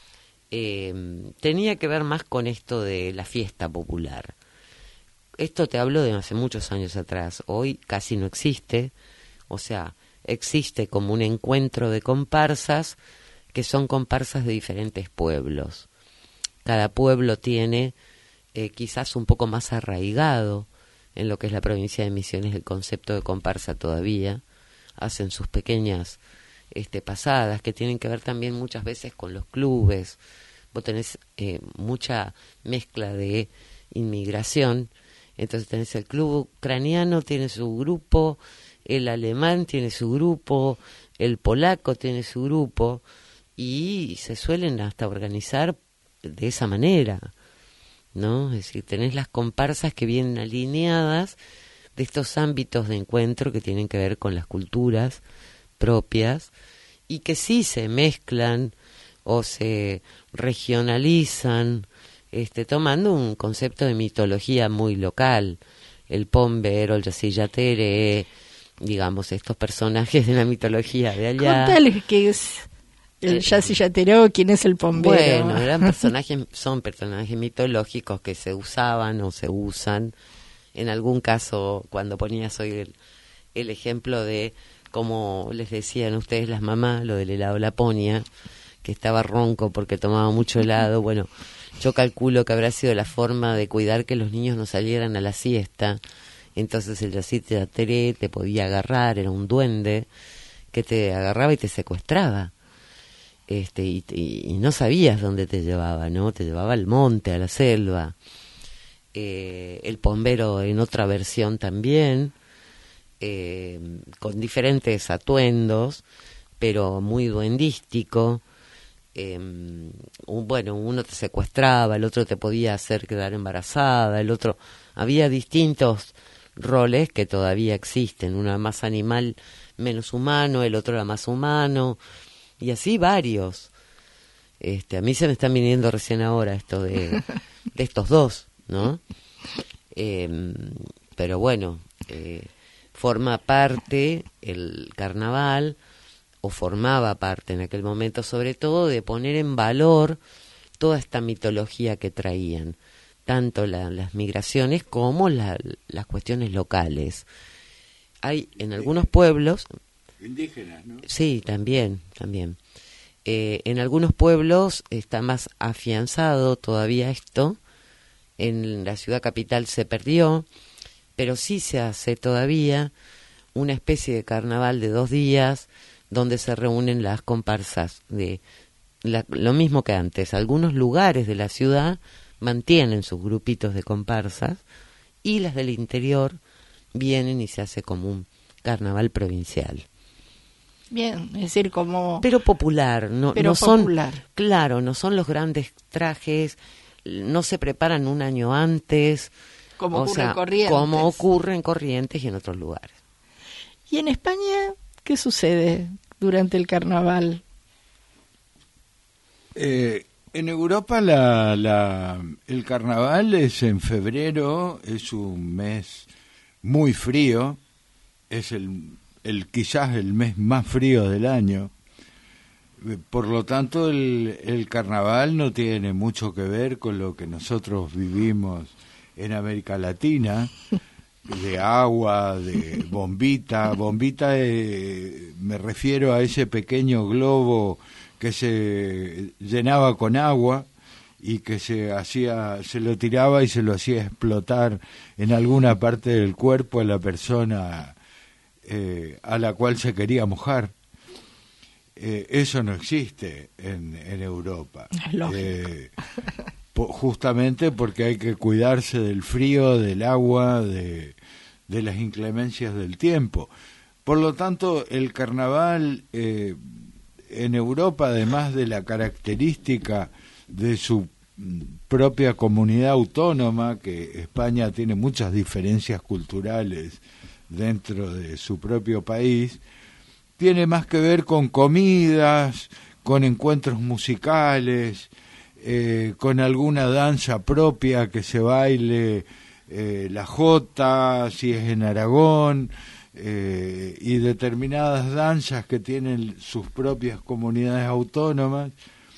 Speaker 6: Eh, tenía que ver más con esto de la fiesta popular. Esto te hablo de hace muchos años atrás. Hoy casi no existe, o sea, existe como un encuentro de comparsas que son comparsas de diferentes pueblos. Cada pueblo tiene eh, quizás un poco más arraigado en lo que es la provincia de Misiones el concepto de comparsa todavía. Hacen sus pequeñas este, pasadas que tienen que ver también muchas veces con los clubes. Vos tenés eh, mucha mezcla de inmigración, entonces tenés el club ucraniano, tiene su grupo, el alemán tiene su grupo, el polaco tiene su grupo, y se suelen hasta organizar de esa manera, ¿no? Es decir, tenés las comparsas que vienen alineadas de estos ámbitos de encuentro que tienen que ver con las culturas propias y que sí se mezclan o se regionalizan, este, tomando un concepto de mitología muy local, el Pomber o el Yacillatere, digamos, estos personajes de la mitología de allá.
Speaker 1: Contales qué es el Yacillatere, quién es el Pombero.
Speaker 6: Bueno, eran personajes, son personajes mitológicos que se usaban o se usan. En algún caso, cuando ponías hoy el, el ejemplo de, como les decían ustedes las mamás, lo del helado Laponia, que estaba ronco porque tomaba mucho helado, bueno, yo calculo que habrá sido la forma de cuidar que los niños no salieran a la siesta. Entonces el Yacillatere te podía agarrar, era un duende que te agarraba y te secuestraba. Este, y, y, y no sabías dónde te llevaba, ¿no? Te llevaba al monte, a la selva. Eh, el Pombero en otra versión también, eh, con diferentes atuendos, pero muy duendístico. Eh, un, bueno, uno te secuestraba, el otro te podía hacer quedar embarazada, el otro... Había distintos roles que todavía existen, uno era más animal, menos humano, el otro era más humano, y así varios. Este, a mí se me están viniendo recién ahora esto de, de estos dos, ¿no? Eh, pero bueno, eh, forma parte el carnaval, o formaba parte en aquel momento, sobre todo, de poner en valor toda esta mitología que traían, tanto la, las migraciones como la, las cuestiones locales. Hay en algunos pueblos...
Speaker 2: Indígenas, ¿no?
Speaker 6: Sí, también, también. Eh, en algunos pueblos está más afianzado todavía esto. En la ciudad capital se perdió, pero sí se hace todavía una especie de carnaval de dos días donde se reúnen las comparsas de la, lo mismo que antes. Algunos lugares de la ciudad mantienen sus grupitos de comparsas y las del interior vienen y se hace como un carnaval provincial.
Speaker 1: Bien, es decir, como...
Speaker 6: Pero popular, no,
Speaker 1: pero
Speaker 6: no son...
Speaker 1: popular.
Speaker 6: Claro, no son los grandes trajes, no se preparan un año antes.
Speaker 1: Como
Speaker 6: o
Speaker 1: ocurre
Speaker 6: sea,
Speaker 1: en Corrientes.
Speaker 6: Como ocurre en Corrientes y en otros lugares.
Speaker 1: ¿Y en España qué sucede durante el carnaval?
Speaker 2: Eh, en Europa la, la, el carnaval es en febrero, es un mes muy frío, es el, el quizás el mes más frío del año. Por lo tanto, el, el carnaval no tiene mucho que ver con lo que nosotros vivimos en América Latina, de agua, de bombita. Bombita, eh, me refiero a ese pequeño globo que se llenaba con agua y que se hacía, se lo tiraba y se lo hacía explotar en alguna parte del cuerpo a la persona eh, a la cual se quería mojar. Eh, eso no existe en, en Europa. Eh, po, justamente porque hay que cuidarse del frío, del agua, de, de las inclemencias del tiempo. Por lo tanto, el carnaval eh, en Europa, además de la característica de su propia comunidad autónoma, que España tiene muchas diferencias culturales dentro de su propio país, tiene más que ver con comidas, con encuentros musicales, eh, con alguna danza propia que se baile, eh, la jota, si es en Aragón, eh, y determinadas danzas que tienen sus propias comunidades autónomas.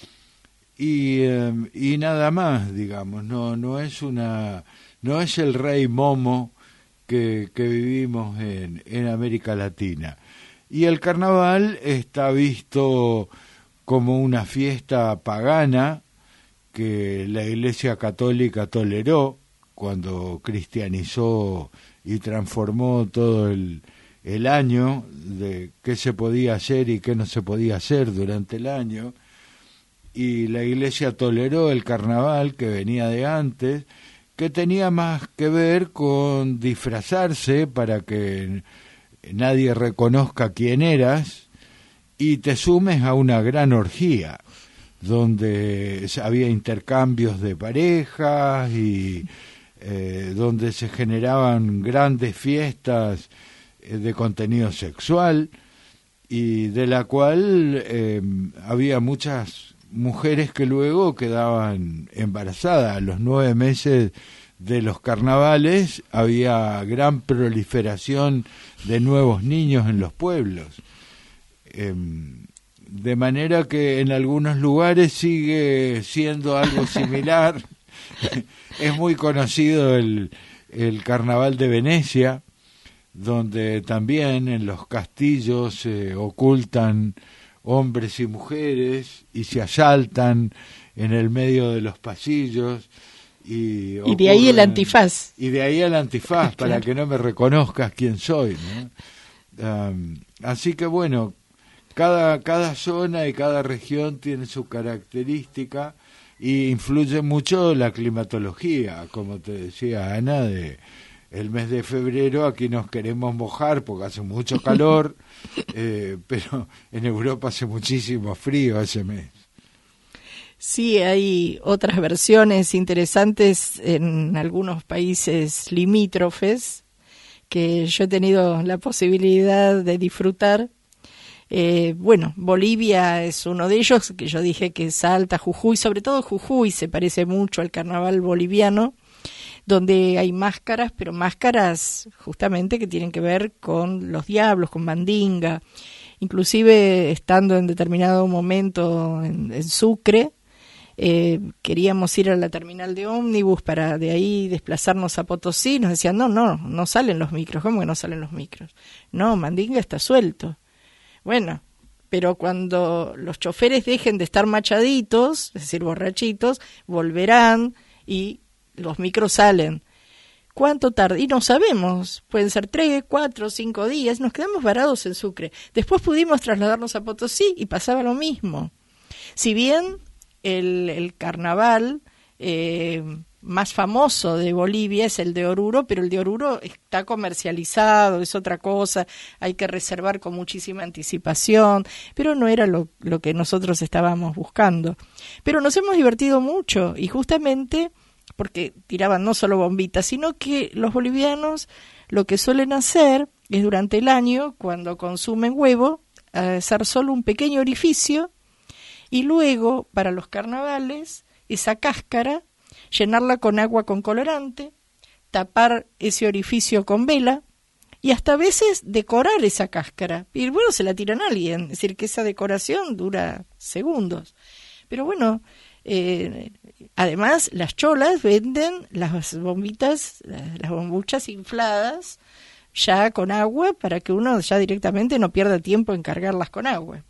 Speaker 2: Y, eh, y nada más, digamos, no no es una no es el rey momo que, que vivimos en, en América Latina. Y el carnaval está visto como una fiesta pagana que la Iglesia Católica toleró cuando cristianizó y transformó todo el, el año de qué se podía hacer y qué no se podía hacer durante el año. Y la Iglesia toleró el carnaval que venía de antes, que tenía más que ver con disfrazarse para que nadie reconozca quién eras y te sumes a una gran orgía donde había intercambios de parejas y eh, donde se generaban grandes fiestas eh, de contenido sexual, y de la cual eh, había muchas mujeres que luego quedaban embarazadas. A los nueve meses de los carnavales había gran proliferación de nuevos niños en los pueblos, eh, de manera que en algunos lugares sigue siendo algo similar. Es muy conocido el, el carnaval de Venecia, donde también en los castillos se ocultan hombres y mujeres y se asaltan en el medio de los pasillos. Y,
Speaker 1: y de ahí el antifaz.
Speaker 2: Y de ahí el antifaz, para claro, que no me reconozcas quién soy, ¿no? Um, así que bueno, cada, cada zona y cada región tiene su característica y influye mucho la climatología, como te decía Ana, de el mes de febrero aquí nos queremos mojar porque hace mucho calor, eh, pero en Europa hace muchísimo frío ese mes.
Speaker 1: Sí, hay otras versiones interesantes en algunos países limítrofes que yo he tenido la posibilidad de disfrutar. Eh, bueno, Bolivia es uno de ellos, que yo dije que Salta, Jujuy, sobre todo Jujuy se parece mucho al carnaval boliviano, donde hay máscaras, pero máscaras justamente que tienen que ver con los diablos, con mandinga. Inclusive estando en determinado momento en, en Sucre, eh, queríamos ir a la terminal de ómnibus para de ahí desplazarnos a Potosí. Nos decían, no, no, no salen los micros. ¿Cómo que no salen los micros? No, mandinga está suelto. Bueno, pero cuando los choferes dejen de estar machaditos, es decir, borrachitos, volverán y los micros salen. ¿Cuánto tarda? Y no sabemos, pueden ser tres, cuatro, cinco días, nos quedamos varados en Sucre. Después pudimos trasladarnos a Potosí y pasaba lo mismo. Si bien el, el carnaval eh, más famoso de Bolivia es el de Oruro, pero el de Oruro está comercializado, es otra cosa, hay que reservar con muchísima anticipación, pero no era lo, lo que nosotros estábamos buscando. Pero nos hemos divertido mucho y justamente porque tiraban no solo bombitas, sino que los bolivianos lo que suelen hacer es durante el año, cuando consumen huevo, hacer solo un pequeño orificio y luego, para los carnavales, esa cáscara, llenarla con agua con colorante, tapar ese orificio con vela y hasta a veces decorar esa cáscara. Y bueno, se la tiran a alguien, es decir, que esa decoración dura segundos. Pero bueno, eh, además las cholas venden las bombitas, las bombuchas infladas ya con agua para que uno ya directamente no pierda tiempo en cargarlas con agua.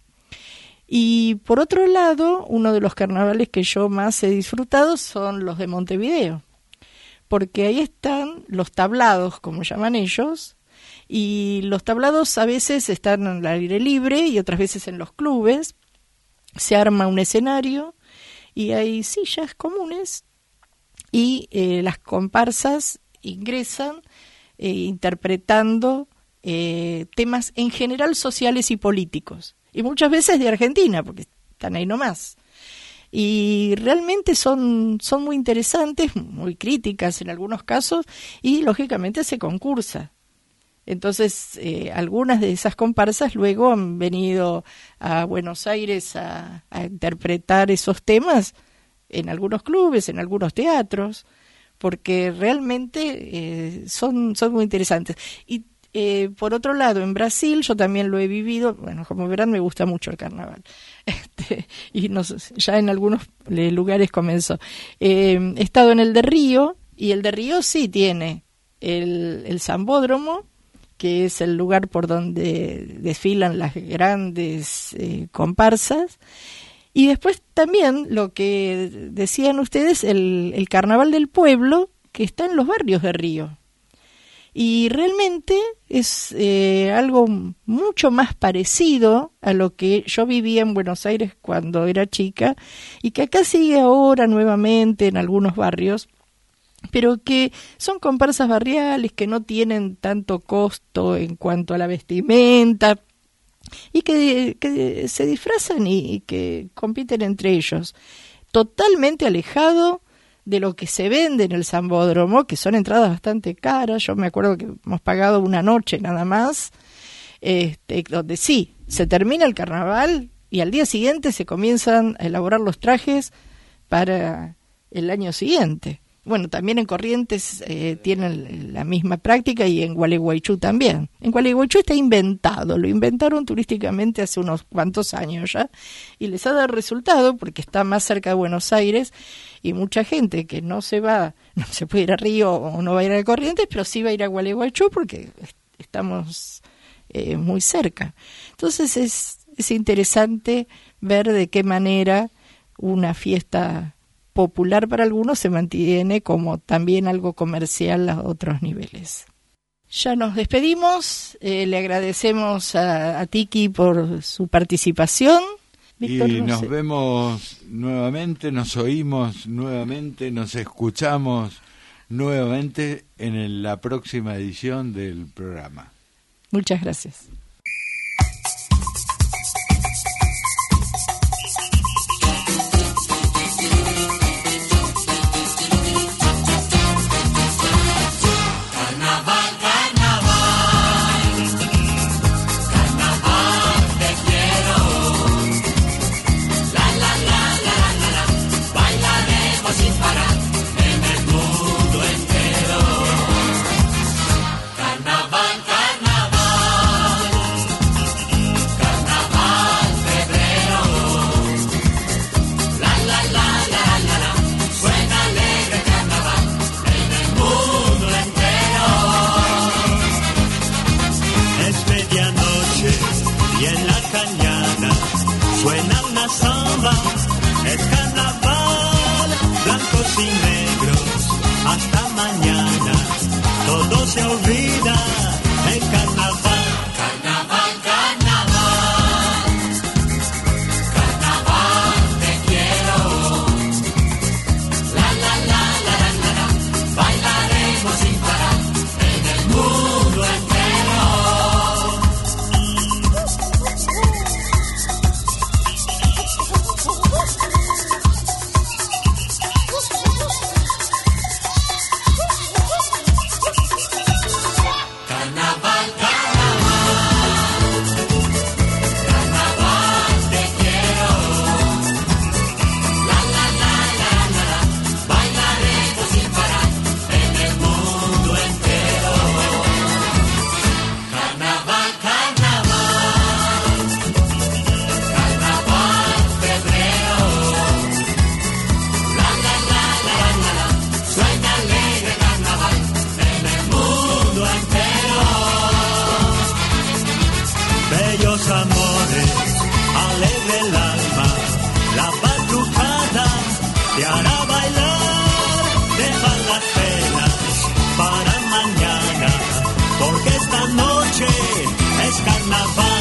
Speaker 1: Y por otro lado, uno de los carnavales que yo más he disfrutado son los de Montevideo, porque ahí están los tablados, como llaman ellos, y los tablados a veces están al aire libre y otras veces en los clubes. Se arma un escenario y hay sillas comunes y eh, las comparsas ingresan eh, interpretando eh, temas en general sociales y políticos. Y muchas veces de Argentina, porque están ahí nomás. y realmente son, son muy interesantes, muy críticas en algunos casos, y lógicamente se concursa. Entonces, eh, algunas de esas comparsas luego han venido a Buenos Aires a, a interpretar esos temas en algunos clubes, en algunos teatros, porque realmente eh, son, son muy interesantes. Y eh, por otro lado, en Brasil yo también lo he vivido, bueno, como verán me gusta mucho el carnaval, este, y no, ya en algunos lugares comenzó. Eh, he estado en el de Río, y el de Río sí tiene el, el Sambódromo, que es el lugar por donde desfilan las grandes eh, comparsas, y después también lo que decían ustedes, el, el Carnaval del Pueblo, que está en los barrios de Río. Y realmente es eh, algo mucho más parecido a lo que yo vivía en Buenos Aires cuando era chica, y que acá sigue ahora nuevamente en algunos barrios, pero que son comparsas barriales que no tienen tanto costo en cuanto a la vestimenta, y que, que se disfrazan y, y que compiten entre ellos, totalmente alejado de lo que se vende en el Sambódromo, que son entradas bastante caras. Yo me acuerdo que hemos pagado una noche nada más, este, donde sí, se termina el carnaval y al día siguiente se comienzan a elaborar los trajes para el año siguiente. Bueno, también en Corrientes eh, tienen la misma práctica, y en Gualeguaychú también. En Gualeguaychú está inventado, lo inventaron turísticamente hace unos cuantos años ya, y les ha dado resultado porque está más cerca de Buenos Aires, y mucha gente que no se va, no se puede ir a Río o no va a ir a Corrientes, pero sí va a ir a Gualeguaychú porque estamos eh, muy cerca. Entonces es, es interesante ver de qué manera una fiesta popular para algunos se mantiene como también algo comercial a otros niveles. Ya nos despedimos, eh, le agradecemos a, a Tiki por su participación. Víctor,
Speaker 2: y
Speaker 1: no
Speaker 2: nos
Speaker 1: sé.
Speaker 2: vemos nuevamente, nos oímos nuevamente, nos escuchamos nuevamente en la próxima edición del programa.
Speaker 1: Muchas gracias.
Speaker 8: Para mañana, porque esta noche es carnaval.